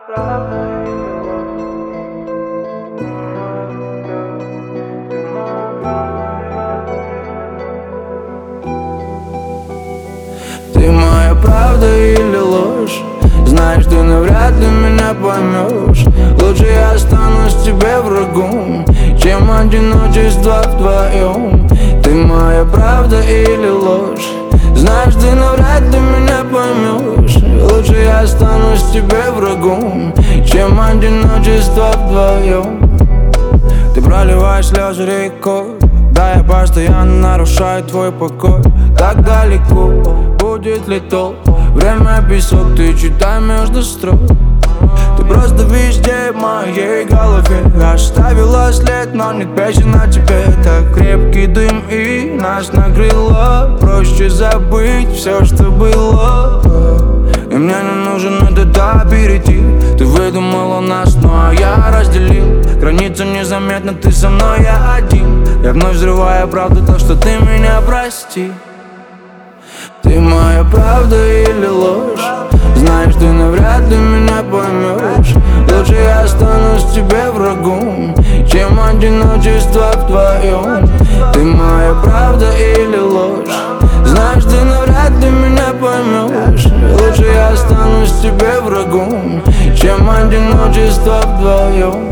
Ты моя правда или ложь? Знаешь, ты навряд ли меня поймешь. Лучше я останусь тебе врагом, чем одиночество вдвоем. Ты моя правда или ложь? Знаешь, ты навряд ли меня поймешь. Лучше я останусь тебе врагом, чем одиночество вдвоем. Ты проливаешь слезы рекой, да я постоянно нарушаю твой покой. Так далеко будет ли толк? Время песок, ты читай между строк. Ты просто везде в моей голове. Оставила след, но нет песен о тебе. Так крепкий дым и нас накрыло. Проще забыть все, что было. И мне не нужен этот этап перейти. Ты выдумала нас, ну а я разделил. Граница незаметна, ты со мной, я один. Я вновь взрываю правду, то что ты меня прости. Ты моя правда или ложь? Знаешь, ты навряд ли меня поймешь. Лучше я останусь тебе врагом, чем одиночество вдвоем. Ты моя правда или ложь? Знаешь, ты навряд ли меня поймешь. Лучше я останусь тебе врагом, чем одиночество вдвоем.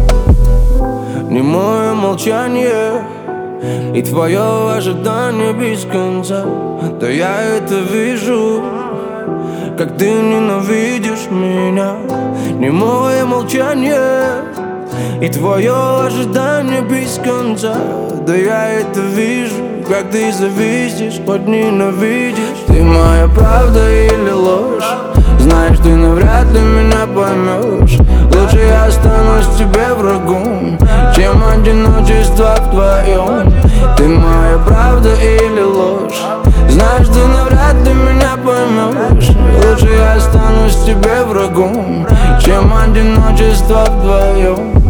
Немое молчание и твое ожидание без конца. Да я это вижу, как ты ненавидишь меня. Немое молчание и твое ожидание без конца. Да я это вижу, как ты зависишь, хоть ненавидишь. Ты моя правда или ложь? Знаешь, ты навряд ли меня поймешь. Лучше я останусь тебе врагом, чем одиночество вдвоем. Ты моя правда или ложь? Знаешь, ты навряд ли меня поймешь. Лучше я останусь тебе врагом, чем одиночество вдвоем.